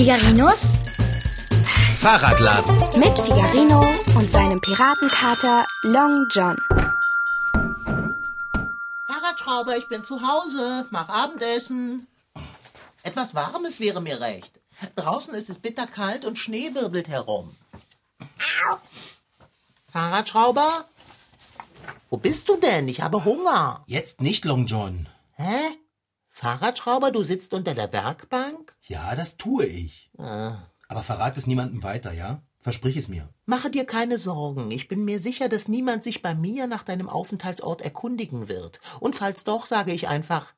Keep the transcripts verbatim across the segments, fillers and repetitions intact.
Figarinos Fahrradladen mit Figarino und seinem Piratenkater Long John. Fahrradschrauber, ich bin zu Hause. Mach Abendessen. Etwas Warmes wäre mir recht. Draußen ist es bitterkalt und Schnee wirbelt herum. Fahrradschrauber? Wo bist du denn? Ich habe Hunger. Jetzt nicht, Long John. Hä? Fahrradschrauber, du sitzt unter der Werkbank? Ja, das tue ich. Ah. Aber verrat es niemandem weiter, ja? Versprich es mir. Mache dir keine Sorgen. Ich bin mir sicher, dass niemand sich bei mir nach deinem Aufenthaltsort erkundigen wird. Und falls doch, sage ich einfach...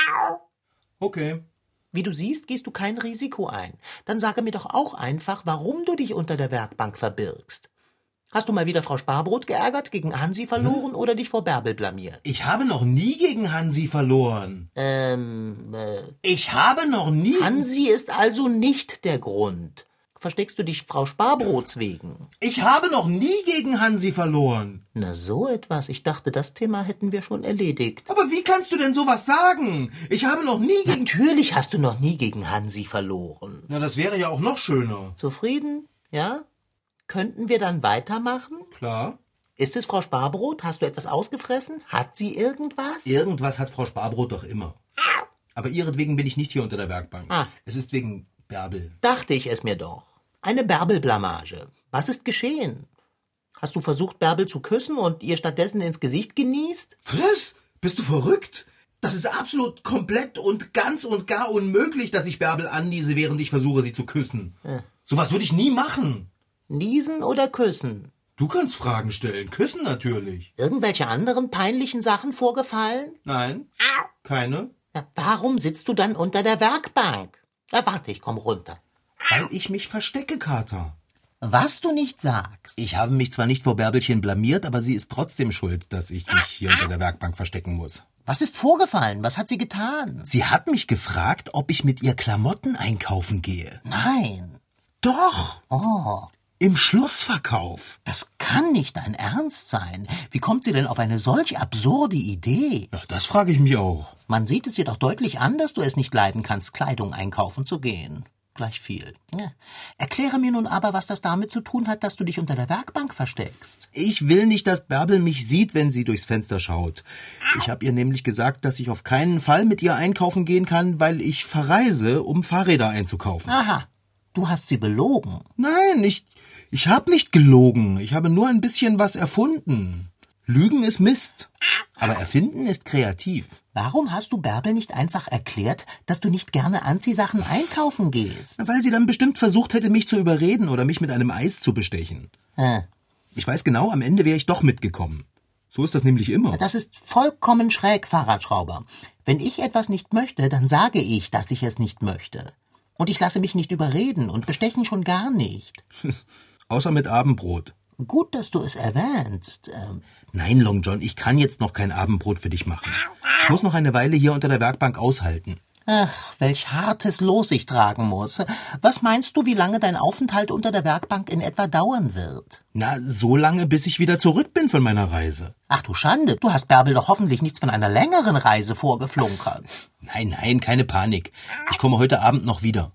Okay. Wie du siehst, gehst du kein Risiko ein. Dann sage mir doch auch einfach, warum du dich unter der Werkbank verbirgst. Hast du mal wieder Frau Sparbrot geärgert, gegen Hansi verloren hm? oder dich vor Bärbel blamiert? Ich habe noch nie gegen Hansi verloren. Ähm, äh... Ich habe noch nie... Hansi ist also nicht der Grund. Versteckst du dich Frau Sparbrots wegen? Ich habe noch nie gegen Hansi verloren. Na so etwas. Ich dachte, das Thema hätten wir schon erledigt. Aber wie kannst du denn sowas sagen? Ich habe noch nie gegen... Natürlich hast du noch nie gegen Hansi verloren. Na, das wäre ja auch noch schöner. Zufrieden? Ja? Könnten wir dann weitermachen? Klar. Ist es Frau Sparbrot? Hast du etwas ausgefressen? Hat sie irgendwas? Irgendwas hat Frau Sparbrot doch immer. Aber ihretwegen bin ich nicht hier unter der Werkbank. Ah. Es ist wegen Bärbel. Dachte ich es mir doch. Eine Bärbel-Blamage. Was ist geschehen? Hast du versucht, Bärbel zu küssen und ihr stattdessen ins Gesicht genießt? Was? Bist du verrückt? Das ist absolut komplett und ganz und gar unmöglich, dass ich Bärbel anniese, während ich versuche, sie zu küssen. Ja. Sowas würde ich nie machen. Niesen oder küssen? Du kannst Fragen stellen. Küssen natürlich. Irgendwelche anderen peinlichen Sachen vorgefallen? Nein. Keine. Na, warum sitzt du dann unter der Werkbank? Na, warte, ich komm runter. Weil ich mich verstecke, Kater. Was du nicht sagst. Ich habe mich zwar nicht vor Bärbelchen blamiert, aber sie ist trotzdem schuld, dass ich mich hier unter der Werkbank verstecken muss. Was ist vorgefallen? Was hat sie getan? Sie hat mich gefragt, ob ich mit ihr Klamotten einkaufen gehe. Nein. Doch. Oh. Im Schlussverkauf. Das kann nicht dein Ernst sein. Wie kommt sie denn auf eine solch absurde Idee? Ja, das frage ich mich auch. Man sieht es ihr doch deutlich an, dass du es nicht leiden kannst, Kleidung einkaufen zu gehen. Gleich viel. Ja. Erkläre mir nun aber, was das damit zu tun hat, dass du dich unter der Werkbank versteckst. Ich will nicht, dass Bärbel mich sieht, wenn sie durchs Fenster schaut. Ich habe ihr nämlich gesagt, dass ich auf keinen Fall mit ihr einkaufen gehen kann, weil ich verreise, um Fahrräder einzukaufen. Aha. Du hast sie belogen. Nein, ich, ich habe nicht gelogen. Ich habe nur ein bisschen was erfunden. Lügen ist Mist. Aber erfinden ist kreativ. Warum hast du Bärbel nicht einfach erklärt, dass du nicht gerne Anziehsachen einkaufen gehst? Weil sie dann bestimmt versucht hätte, mich zu überreden oder mich mit einem Eis zu bestechen. Äh. Ich weiß genau, am Ende wäre ich doch mitgekommen. So ist das nämlich immer. Das ist vollkommen schräg, Fahrradschrauber. Wenn ich etwas nicht möchte, dann sage ich, dass ich es nicht möchte. Und ich lasse mich nicht überreden und bestechen schon gar nicht. Außer mit Abendbrot. Gut, dass du es erwähnst. Ähm Nein, Long John, ich kann jetzt noch kein Abendbrot für dich machen. Ich muss noch eine Weile hier unter der Werkbank aushalten. Ach, welch hartes Los ich tragen muss. Was meinst du, wie lange dein Aufenthalt unter der Werkbank in etwa dauern wird? Na, so lange, bis ich wieder zurück bin von meiner Reise. Ach du Schande, du hast Bärbel doch hoffentlich nichts von einer längeren Reise vorgeflunkert. Nein, nein, keine Panik. Ich komme heute Abend noch wieder.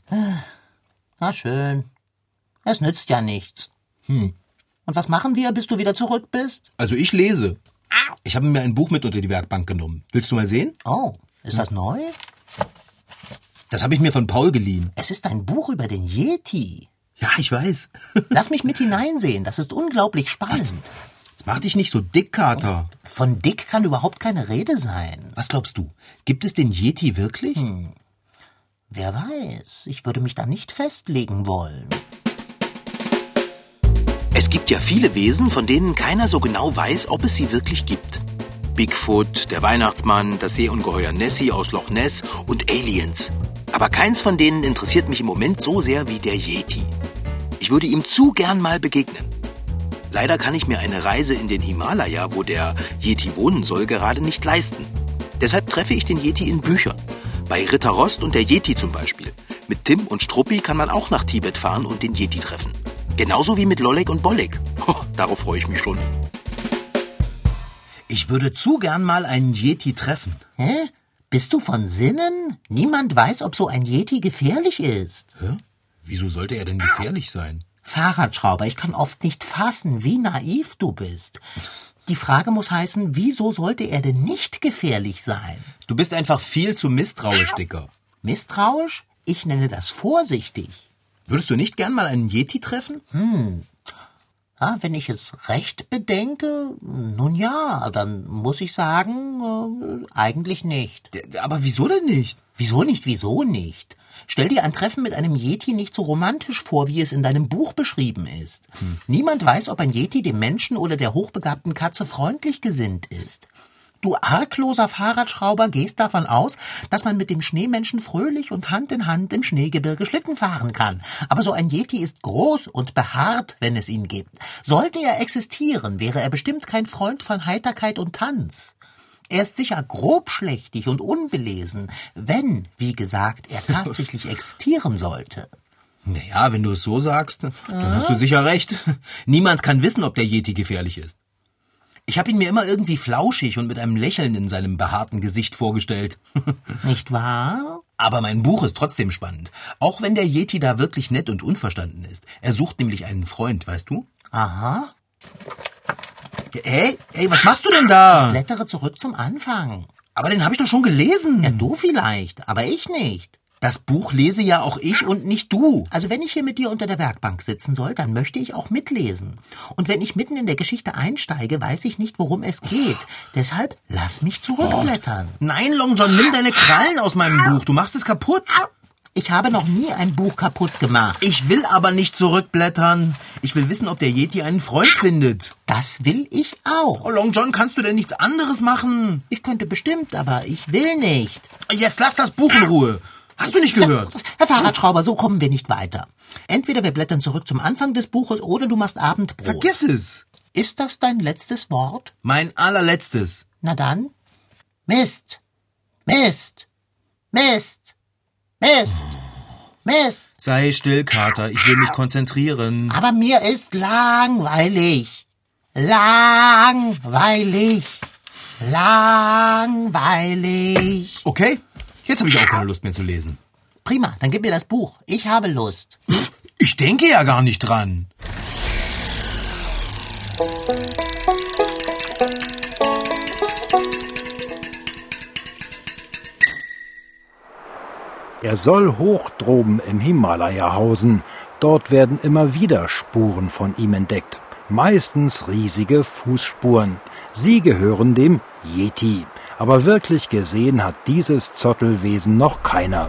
Na schön. Es nützt ja nichts. Hm. Und was machen wir, bis du wieder zurück bist? Also ich lese. Ich habe mir ein Buch mit unter die Werkbank genommen. Willst du mal sehen? Oh, ist das neu? Das habe ich mir von Paul geliehen. Es ist ein Buch über den Yeti. Ja, ich weiß. Lass mich mit hineinsehen, das ist unglaublich spannend. Jetzt, jetzt mach dich nicht so dick, Kater. Von dick kann überhaupt keine Rede sein. Was glaubst du? Gibt es den Yeti wirklich? Hm. Wer weiß, ich würde mich da nicht festlegen wollen. Es gibt ja viele Wesen, von denen keiner so genau weiß, ob es sie wirklich gibt. Bigfoot, der Weihnachtsmann, das Seeungeheuer Nessie aus Loch Ness und Aliens. Aber keins von denen interessiert mich im Moment so sehr wie der Yeti. Ich würde ihm zu gern mal begegnen. Leider kann ich mir eine Reise in den Himalaya, wo der Yeti wohnen soll, gerade nicht leisten. Deshalb treffe ich den Yeti in Büchern. Bei Ritter Rost und der Yeti zum Beispiel. Mit Tim und Struppi kann man auch nach Tibet fahren und den Yeti treffen. Genauso wie mit Lollek und Bollek. Oh, darauf freue ich mich schon. Ich würde zu gern mal einen Yeti treffen. Hä? Bist du von Sinnen? Niemand weiß, ob so ein Yeti gefährlich ist. Hä? Wieso sollte er denn gefährlich sein? Fahrradschrauber, ich kann oft nicht fassen, wie naiv du bist. Die Frage muss heißen, wieso sollte er denn nicht gefährlich sein? Du bist einfach viel zu misstrauisch, Dicker. Misstrauisch? Ich nenne das vorsichtig. Würdest du nicht gern mal einen Yeti treffen? Hm. Ja, wenn ich es recht bedenke, nun ja, dann muss ich sagen, äh, eigentlich nicht. Aber wieso denn nicht? Wieso nicht, wieso nicht? Stell dir ein Treffen mit einem Yeti nicht so romantisch vor, wie es in deinem Buch beschrieben ist. Hm. Niemand weiß, ob ein Yeti dem Menschen oder der hochbegabten Katze freundlich gesinnt ist. Du argloser Fahrradschrauber gehst davon aus, dass man mit dem Schneemenschen fröhlich und Hand in Hand im Schneegebirge Schlitten fahren kann. Aber so ein Yeti ist groß und behaart, wenn es ihn gibt. Sollte er existieren, wäre er bestimmt kein Freund von Heiterkeit und Tanz. Er ist sicher grobschlächtig und unbelesen, wenn, wie gesagt, er tatsächlich existieren sollte. Naja, wenn du es so sagst, dann ja. hast du sicher recht. Niemand kann wissen, ob der Yeti gefährlich ist. Ich habe ihn mir immer irgendwie flauschig und mit einem Lächeln in seinem behaarten Gesicht vorgestellt. Nicht wahr? Aber mein Buch ist trotzdem spannend. Auch wenn der Yeti da wirklich nett und unverstanden ist. Er sucht nämlich einen Freund, weißt du? Aha. Hey, hey, was machst du denn da? Ich blättere zurück zum Anfang. Aber den habe ich doch schon gelesen. Ja, du vielleicht, aber ich nicht. Das Buch lese ja auch ich und nicht du. Also wenn ich hier mit dir unter der Werkbank sitzen soll, dann möchte ich auch mitlesen. Und wenn ich mitten in der Geschichte einsteige, weiß ich nicht, worum es geht. Deshalb lass mich zurückblättern. Oh, nein, Long John, nimm deine Krallen aus meinem Buch. Du machst es kaputt. Ich habe noch nie ein Buch kaputt gemacht. Ich will aber nicht zurückblättern. Ich will wissen, ob der Yeti einen Freund findet. Das will ich auch. Oh, Long John, kannst du denn nichts anderes machen? Ich könnte bestimmt, aber ich will nicht. Jetzt lass das Buch in Ruhe. Hast du nicht gehört? Herr Fahrradschrauber, so kommen wir nicht weiter. Entweder wir blättern zurück zum Anfang des Buches oder du machst Abendbrot. Vergiss es. Ist das dein letztes Wort? Mein allerletztes. Na dann. Mist. Mist. Mist. Mist. Mist. Sei still, Kater. Ich will mich konzentrieren. Aber mir ist langweilig. Langweilig. Langweilig. Okay. Jetzt habe ich auch keine Lust mehr zu lesen. Prima, dann gib mir das Buch. Ich habe Lust. Ich denke ja gar nicht dran. Er soll hoch droben im Himalaya hausen. Dort werden immer wieder Spuren von ihm entdeckt. Meistens riesige Fußspuren. Sie gehören dem Yeti. Aber wirklich gesehen hat dieses Zottelwesen noch keiner.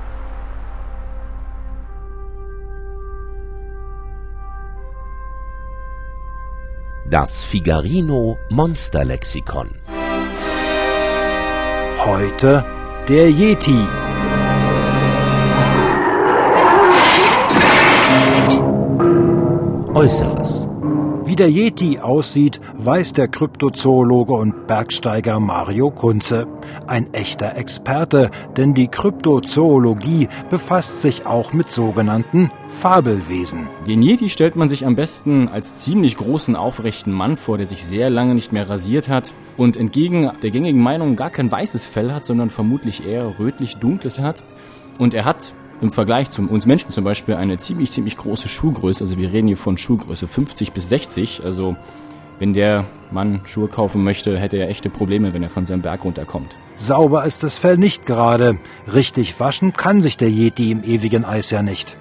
Das Figarino Monsterlexikon. Heute der Yeti. Äußeres. Wie der Yeti aussieht, weiß der Kryptozoologe und Bergsteiger Mario Kunze. Ein echter Experte, denn die Kryptozoologie befasst sich auch mit sogenannten Fabelwesen. Den Yeti stellt man sich am besten als ziemlich großen, aufrechten Mann vor, der sich sehr lange nicht mehr rasiert hat und entgegen der gängigen Meinung gar kein weißes Fell hat, sondern vermutlich eher rötlich-dunkles hat. Und er hat im Vergleich zu uns Menschen zum Beispiel eine ziemlich, ziemlich große Schuhgröße. Also wir reden hier von Schuhgröße fünfzig bis sechzig. Also wenn der Mann Schuhe kaufen möchte, hätte er echte Probleme, wenn er von seinem Berg runterkommt. Sauber ist das Fell nicht gerade. Richtig waschen kann sich der Yeti im ewigen Eis ja nicht.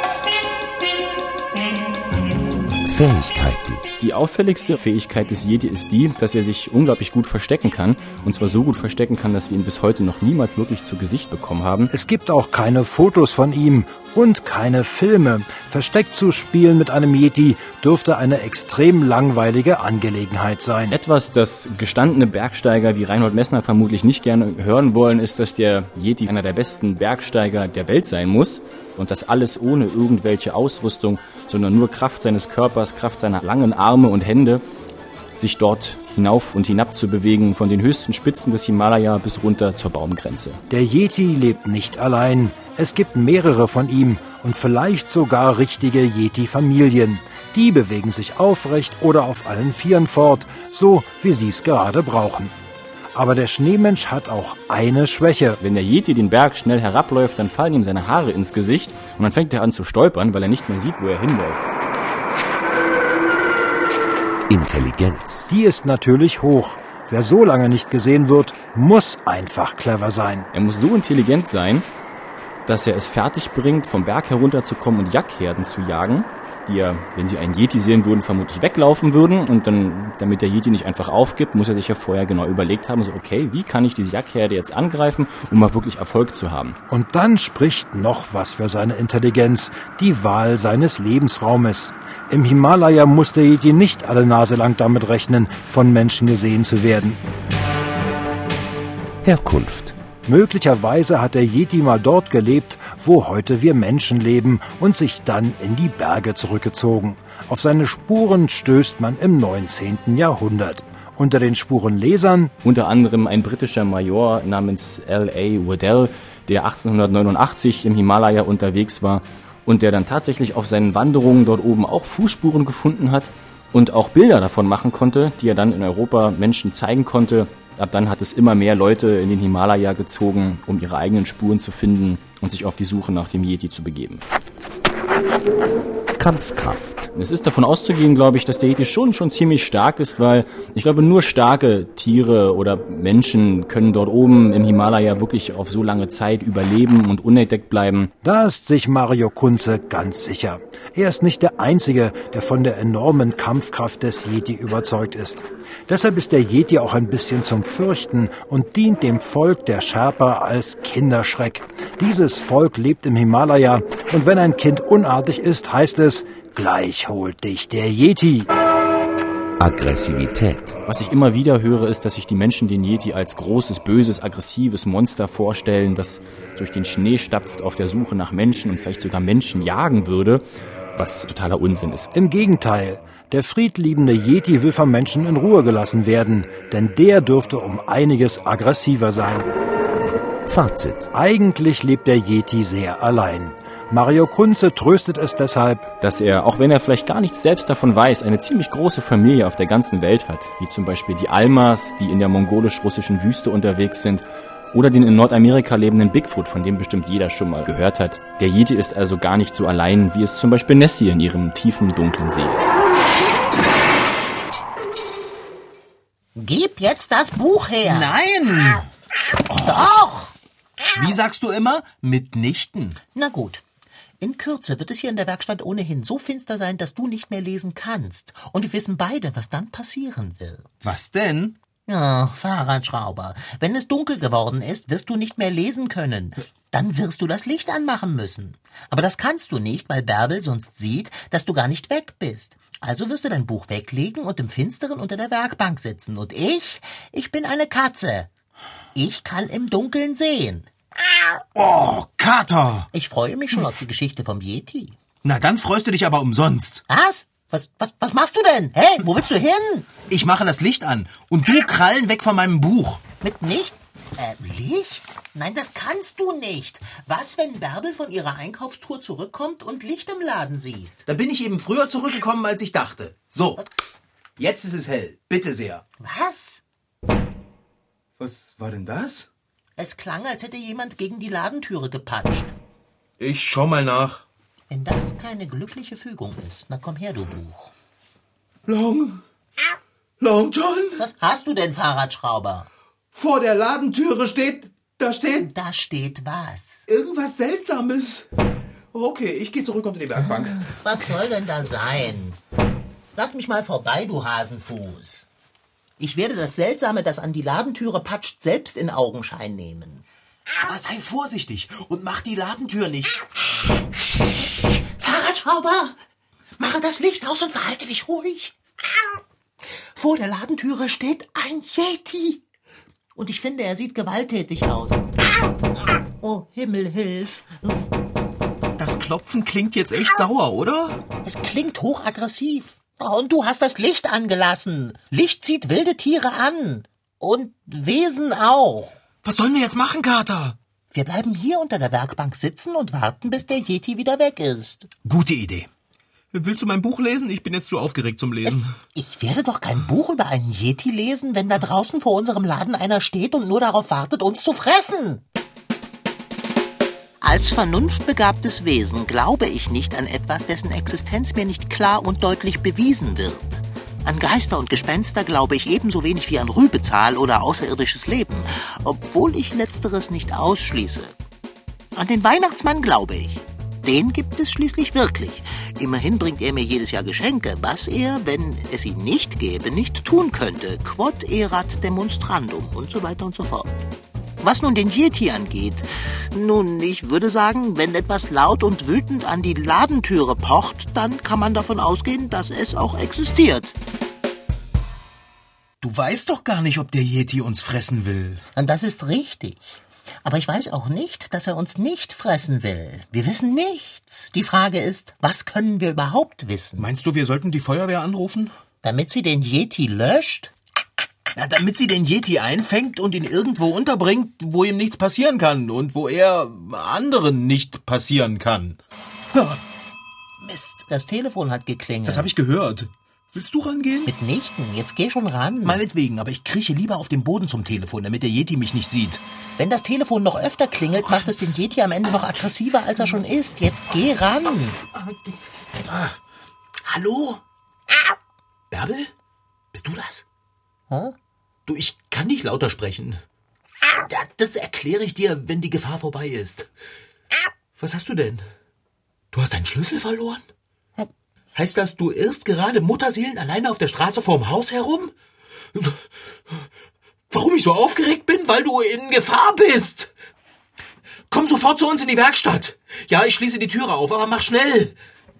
Fähigkeiten. Die auffälligste Fähigkeit des Yeti ist die, dass er sich unglaublich gut verstecken kann. Und zwar so gut verstecken kann, dass wir ihn bis heute noch niemals wirklich zu Gesicht bekommen haben. Es gibt auch keine Fotos von ihm und keine Filme. Versteckt zu spielen mit einem Yeti dürfte eine extrem langweilige Angelegenheit sein. Etwas, das gestandene Bergsteiger wie Reinhold Messner vermutlich nicht gerne hören wollen, ist, dass der Yeti einer der besten Bergsteiger der Welt sein muss. Und das alles ohne irgendwelche Ausrüstung, sondern nur Kraft seines Körpers, Kraft seiner langen Arme und Hände, sich dort hinauf und hinab zu bewegen, von den höchsten Spitzen des Himalaya bis runter zur Baumgrenze. Der Yeti lebt nicht allein. Es gibt mehrere von ihm und vielleicht sogar richtige Yeti-Familien. Die bewegen sich aufrecht oder auf allen Vieren fort, so wie sie es gerade brauchen. Aber der Schneemensch hat auch eine Schwäche. Wenn der Yeti den Berg schnell herabläuft, dann fallen ihm seine Haare ins Gesicht und dann fängt er an zu stolpern, weil er nicht mehr sieht, wo er hinläuft. Intelligenz. Die ist natürlich hoch. Wer so lange nicht gesehen wird, muss einfach clever sein. Er muss so intelligent sein, dass er es fertig bringt, vom Berg herunterzukommen und Jackherden zu jagen, die ja, wenn sie einen Yeti sehen würden, vermutlich weglaufen würden. Und dann, damit der Yeti nicht einfach aufgibt, muss er sich ja vorher genau überlegt haben, so okay, wie kann ich diese Jackherde jetzt angreifen, um mal wirklich Erfolg zu haben. Und dann spricht noch was für seine Intelligenz, die Wahl seines Lebensraumes. Im Himalaya muss der Yeti nicht alle Nase lang damit rechnen, von Menschen gesehen zu werden. Herkunft. Möglicherweise hat der Yeti mal dort gelebt, wo heute wir Menschen leben und sich dann in die Berge zurückgezogen. Auf seine Spuren stößt man im neunzehnten Jahrhundert. Unter den Spurenlesern Unter anderem ein britischer Major namens L A Waddell, der achtzehnhundertneunundachtzig im Himalaya unterwegs war und der dann tatsächlich auf seinen Wanderungen dort oben auch Fußspuren gefunden hat und auch Bilder davon machen konnte, die er dann in Europa Menschen zeigen konnte. Ab dann hat es immer mehr Leute in den Himalaya gezogen, um ihre eigenen Spuren zu finden und sich auf die Suche nach dem Yeti zu begeben. Kampfkraft. Es ist davon auszugehen, glaube ich, dass der Yeti schon schon ziemlich stark ist, weil ich glaube, nur starke Tiere oder Menschen können dort oben im Himalaya wirklich auf so lange Zeit überleben und unentdeckt bleiben. Da ist sich Mario Kunze ganz sicher. Er ist nicht der Einzige, der von der enormen Kampfkraft des Yeti überzeugt ist. Deshalb ist der Yeti auch ein bisschen zum Fürchten und dient dem Volk der Sherpa als Kinderschreck. Dieses Volk lebt im Himalaya und wenn ein Kind unartig ist, heißt es, gleich holt dich der Yeti. Aggressivität. Was ich immer wieder höre, ist, dass sich die Menschen den Yeti als großes, böses, aggressives Monster vorstellen, das durch den Schnee stapft auf der Suche nach Menschen und vielleicht sogar Menschen jagen würde, was totaler Unsinn ist. Im Gegenteil, der friedliebende Yeti will vom Menschen in Ruhe gelassen werden, denn der dürfte um einiges aggressiver sein. Fazit. Eigentlich lebt der Yeti sehr allein. Mario Kunze tröstet es deshalb, Dass er, auch wenn er vielleicht gar nichts selbst davon weiß, eine ziemlich große Familie auf der ganzen Welt hat, wie zum Beispiel die Almas, die in der mongolisch-russischen Wüste unterwegs sind, oder den in Nordamerika lebenden Bigfoot, von dem bestimmt jeder schon mal gehört hat. Der Yeti ist also gar nicht so allein, wie es zum Beispiel Nessie in ihrem tiefen, dunklen See ist. Gib jetzt das Buch her. Nein! Doch! Wie sagst du immer? Mitnichten. Na gut. In Kürze wird es hier in der Werkstatt ohnehin so finster sein, dass du nicht mehr lesen kannst. Und wir wissen beide, was dann passieren wird. Was denn? Ja, Fahrradschrauber. Wenn es dunkel geworden ist, wirst du nicht mehr lesen können. Dann wirst du das Licht anmachen müssen. Aber das kannst du nicht, weil Bärbel sonst sieht, dass du gar nicht weg bist. Also wirst du dein Buch weglegen und im Finsteren unter der Werkbank sitzen. Und ich, ich bin eine Katze. Ich kann im Dunkeln sehen. Oh, Kater! Ich freue mich schon auf die Geschichte vom Yeti. Na, dann freust du dich aber umsonst. Was? Was, was, was machst du denn? Hey, wo willst du hin? Ich mache das Licht an und du Krallen weg von meinem Buch. Mit nicht? Äh, Licht? Nein, das kannst du nicht. Was, wenn Bärbel von ihrer Einkaufstour zurückkommt und Licht im Laden sieht? Da bin ich eben früher zurückgekommen, als ich dachte. So, jetzt ist es hell. Bitte sehr. Was? Was war denn das? Es klang, als hätte jemand gegen die Ladentüre gepatscht. Ich schau mal nach. Wenn das keine glückliche Fügung ist, na komm her, du Buch. Long? Long John? Was hast du denn, Fahrradschrauber? Vor der Ladentüre steht, da steht Da steht was. irgendwas Seltsames. Okay, ich gehe zurück unter die Werkbank. Was soll denn da sein? Lass mich mal vorbei, du Hasenfuß. Ich werde das Seltsame, das an die Ladentüre patscht, selbst in Augenschein nehmen. Aber sei vorsichtig und mach die Ladentür nicht. Fahrradschrauber, mache das Licht aus und verhalte dich ruhig. Vor der Ladentüre steht ein Yeti. Und ich finde, er sieht gewalttätig aus. Oh, Himmel, hilf. Das Klopfen klingt jetzt echt sauer, oder? Es klingt hochaggressiv. Und du hast das Licht angelassen. Licht zieht wilde Tiere an. Und Wesen auch. Was sollen wir jetzt machen, Kater? Wir bleiben hier unter der Werkbank sitzen und warten, bis der Yeti wieder weg ist. Gute Idee. Willst du mein Buch lesen? Ich bin jetzt zu aufgeregt zum Lesen. Ich werde doch kein Buch über einen Yeti lesen, wenn da draußen vor unserem Laden einer steht und nur darauf wartet, uns zu fressen. Als vernunftbegabtes Wesen glaube ich nicht an etwas, dessen Existenz mir nicht klar und deutlich bewiesen wird. An Geister und Gespenster glaube ich ebenso wenig wie an Rübezahl oder außerirdisches Leben, obwohl ich Letzteres nicht ausschließe. An den Weihnachtsmann glaube ich. Den gibt es schließlich wirklich. Immerhin bringt er mir jedes Jahr Geschenke, was er, wenn es ihn nicht gäbe, nicht tun könnte. Quod erat demonstrandum und so weiter und so fort. Was nun den Yeti angeht, nun, ich würde sagen, wenn etwas laut und wütend an die Ladentüre pocht, dann kann man davon ausgehen, dass es auch existiert. Du weißt doch gar nicht, ob der Yeti uns fressen will. Und das ist richtig. Aber ich weiß auch nicht, dass er uns nicht fressen will. Wir wissen nichts. Die Frage ist, was können wir überhaupt wissen? Meinst du, wir sollten die Feuerwehr anrufen? Damit sie den Yeti löscht? Ja, damit sie den Yeti einfängt und ihn irgendwo unterbringt, wo ihm nichts passieren kann und wo er anderen nicht passieren kann. Mist, das Telefon hat geklingelt. Das habe ich gehört. Willst du rangehen? Mitnichten, jetzt geh schon ran. Meinetwegen, aber ich krieche lieber auf den Boden zum Telefon, damit der Yeti mich nicht sieht. Wenn das Telefon noch öfter klingelt, macht es den Yeti am Ende noch aggressiver, als er schon ist. Jetzt geh ran. Ah. Hallo? Bärbel? Bist du das? Hä? Du, ich kann nicht lauter sprechen. Ja, das erkläre ich dir, wenn die Gefahr vorbei ist. Was hast du denn? Du hast deinen Schlüssel verloren? Heißt das, du irrst gerade Mutterseelen alleine auf der Straße vorm Haus herum? Warum ich so aufgeregt bin? Weil du in Gefahr bist. Komm sofort zu uns in die Werkstatt. Ja, ich schließe die Türe auf, aber mach schnell.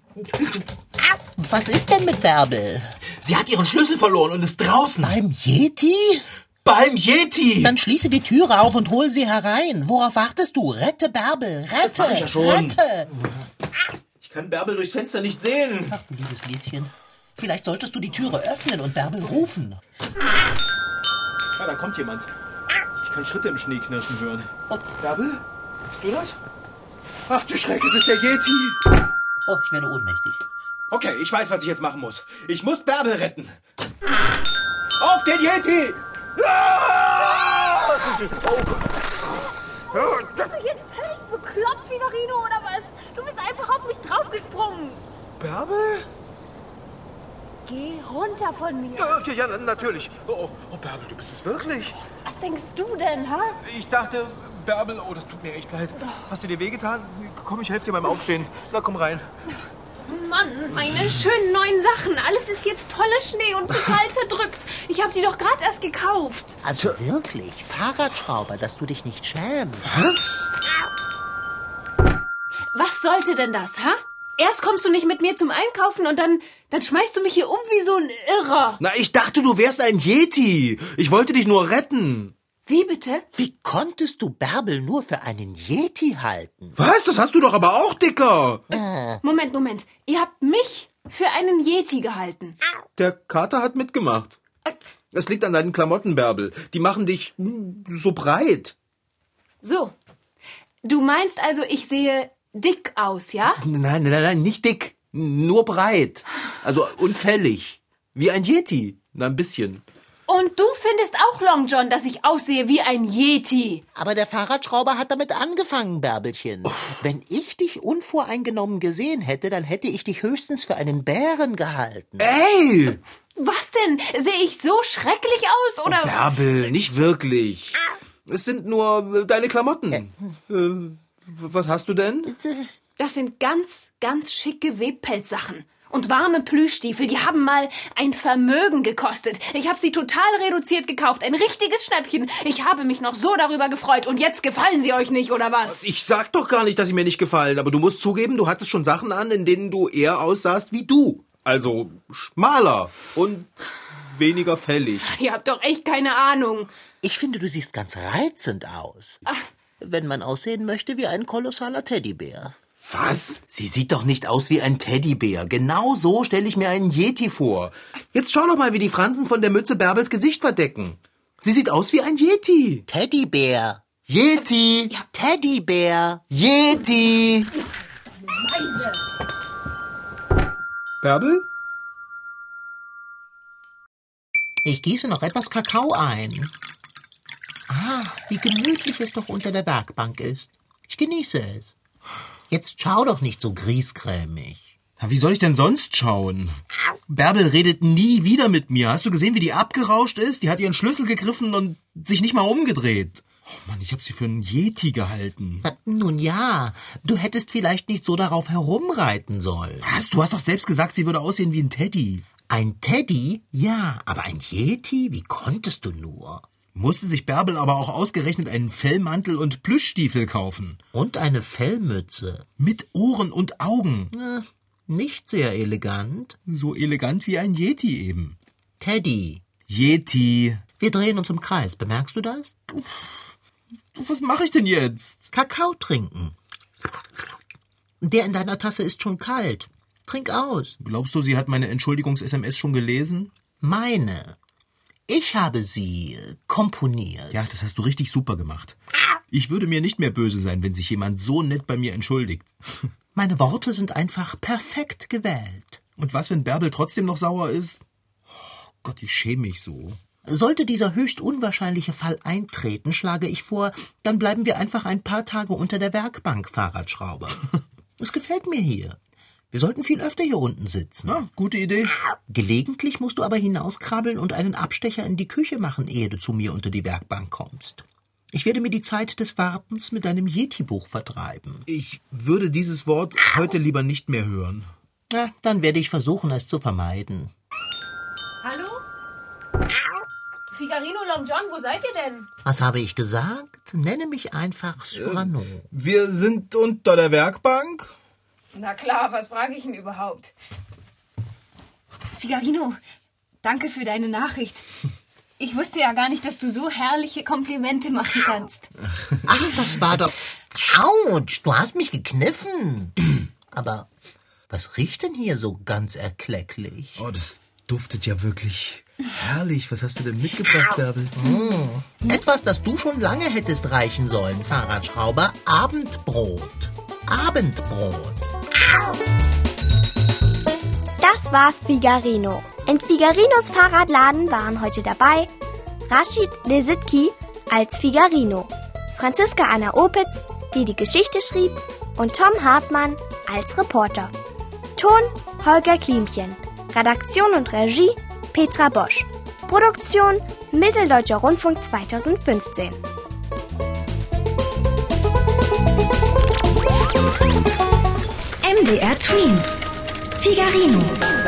Was ist denn mit Bärbel? Sie hat ihren Schlüssel verloren und ist draußen. Beim Yeti? Beim Yeti! Dann schließe die Türe auf und hol sie herein. Worauf wartest du? Rette Bärbel, rette, Das mach ich ja schon. rette. Ich kann Bärbel durchs Fenster nicht sehen. Ach du liebes Lieschen, vielleicht solltest du die Türe öffnen und Bärbel rufen. Ja, da kommt jemand. Ich kann Schritte im Schnee knirschen hören. Und Bärbel? Bist du das? Ach du Schreck, es ist der Yeti. oh, ich werde ohnmächtig. Okay, ich weiß, was ich jetzt machen muss. Ich muss Bärbel retten. Auf den Yeti! Bist du jetzt völlig bekloppt, Figarino, oder was? Du bist einfach auf mich draufgesprungen. Bärbel? Geh runter von mir. Ja, ja, ja, natürlich. Oh, oh, oh, Bärbel, du bist es wirklich? Was denkst du denn, ha? Ich dachte, Bärbel, oh, das tut mir echt leid. Hast du dir wehgetan? Komm, ich helfe dir beim Aufstehen. Na, komm rein. Mann, meine schönen neuen Sachen. Alles ist jetzt voller Schnee und total zerdrückt. Ich habe die doch gerade erst gekauft. Also wirklich, Fahrradschrauber, dass du dich nicht schämst. Was? Was sollte denn das, ha? Erst kommst du nicht mit mir zum Einkaufen und dann, dann schmeißt du mich hier um wie so ein Irrer. Na, ich dachte, du wärst ein Yeti. Ich wollte dich nur retten. Wie bitte? Wie konntest du Bärbel nur für einen Yeti halten? Was? Das hast du doch aber auch, Dicker. Moment, Moment. Ihr habt mich für einen Yeti gehalten. Der Kater hat mitgemacht. Es liegt an deinen Klamotten, Bärbel. Die machen dich hm, so breit. So. Du meinst also, ich sehe dick aus, ja? Nein, nein, nein, nicht dick. Nur breit. Also unfällig. Wie ein Yeti. Na, ein bisschen. Und du findest auch, Long John, dass ich aussehe wie ein Yeti. Aber der Fahrradschrauber hat damit angefangen, Bärbelchen. Wenn ich dich unvoreingenommen gesehen hätte, dann hätte ich dich höchstens für einen Bären gehalten. Ey! Was denn? Sehe ich so schrecklich aus, oder? Oh, Bärbel, nicht wirklich. Es sind nur deine Klamotten. Äh, was hast du denn? Das sind ganz, ganz schicke Webpelzsachen. Und warme Plüschstiefel, die haben mal ein Vermögen gekostet. Ich habe sie total reduziert gekauft. Ein richtiges Schnäppchen. Ich habe mich noch so darüber gefreut. Und jetzt gefallen sie euch nicht, oder was? Ich sag doch gar nicht, dass sie mir nicht gefallen. Aber du musst zugeben, du hattest schon Sachen an, in denen du eher aussahst wie du. Also schmaler und weniger fällig. Ihr habt doch echt keine Ahnung. Ich finde, du siehst ganz reizend aus. Ach. Wenn man aussehen möchte wie ein kolossaler Teddybär. Was? Sie sieht doch nicht aus wie ein Teddybär. Genau so stelle ich mir einen Yeti vor. Jetzt schau doch mal, wie die Fransen von der Mütze Bärbels Gesicht verdecken. Sie sieht aus wie ein Yeti. Teddybär. Yeti. Ja, Teddybär. Yeti. Leise. Bärbel? Ich gieße noch etwas Kakao ein. Ah, wie gemütlich es doch unter der Werkbank ist. Ich genieße es. Jetzt schau doch nicht so griesgrämig. Na, wie soll ich denn sonst schauen? Bärbel redet nie wieder mit mir. Hast du gesehen, wie die abgerauscht ist? Die hat ihren Schlüssel gegriffen und sich nicht mal umgedreht. Oh Mann, ich hab sie für einen Yeti gehalten. Nun ja, du hättest vielleicht nicht so darauf herumreiten sollen. Was? Du hast doch selbst gesagt, sie würde aussehen wie ein Teddy. Ein Teddy? Ja, aber ein Yeti? Wie konntest du nur? Musste sich Bärbel aber auch ausgerechnet einen Fellmantel und Plüschstiefel kaufen. Und eine Fellmütze. Mit Ohren und Augen. Na, nicht sehr elegant. So elegant wie ein Yeti eben. Teddy. Yeti. Wir drehen uns im Kreis, bemerkst du das? Du, was mache ich denn jetzt? Kakao trinken. Der in deiner Tasse ist schon kalt. Trink aus. Glaubst du, sie hat meine Entschuldigungs-S M S schon gelesen? Meine. Ich habe sie komponiert. Ja, das hast du richtig super gemacht. Ich würde mir nicht mehr böse sein, wenn sich jemand so nett bei mir entschuldigt. Meine Worte sind einfach perfekt gewählt. Und was, wenn Bärbel trotzdem noch sauer ist? Oh Gott, ich schäme mich so. Sollte dieser höchst unwahrscheinliche Fall eintreten, schlage ich vor, dann bleiben wir einfach ein paar Tage unter der Werkbank, Fahrradschrauber. Es gefällt mir hier. Wir sollten viel öfter hier unten sitzen. Na, gute Idee. Gelegentlich musst du aber hinauskrabbeln und einen Abstecher in die Küche machen, ehe du zu mir unter die Werkbank kommst. Ich werde mir die Zeit des Wartens mit deinem Yeti-Buch vertreiben. Ich würde dieses Wort heute lieber nicht mehr hören. Na, dann werde ich versuchen, es zu vermeiden. Hallo? Figarino Long John, wo seid ihr denn? Was habe ich gesagt? Nenne mich einfach Cyrano. Äh, wir sind unter der Werkbank. Na klar, was frage ich ihn überhaupt? Figarino, danke für deine Nachricht. Ich wusste ja gar nicht, dass du so herrliche Komplimente machen kannst. Ach, das war doch... Psst. Autsch, du hast mich gekniffen. Aber was riecht denn hier so ganz erklecklich? Oh, das duftet ja wirklich herrlich. Was hast du denn mitgebracht, Bärbel? Mm. Etwas, das du schon lange hättest reichen sollen, Fahrradschrauber. Abendbrot. Abendbrot. Das war Figarino. In Figarinos Fahrradladen waren heute dabei Rashid Lesitki als Figarino, Franziska Anna Opitz, die die Geschichte schrieb, und Tom Hartmann als Reporter. Ton Holger Klimchen. Redaktion und Regie Petra Bosch. Produktion Mitteldeutscher Rundfunk zweitausendfünfzehn. M D R Tweens. Figarino.